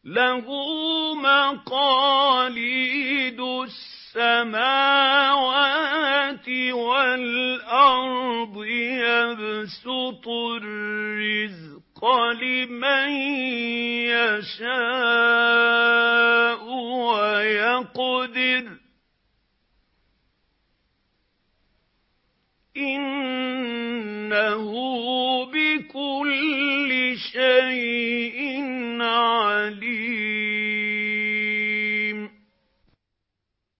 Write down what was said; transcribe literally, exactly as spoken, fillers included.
لَهُ مَقَالِيدُ السَّمَاوَاتِ وَالْأَرْضِ يَبْسُطُ الرِّزْقَ لِمَن يَشَاءُ وَيَقْدِرُ ۚ إِنَّهُ بِكُلِّ شَيْءٍ عَلِيمٌ.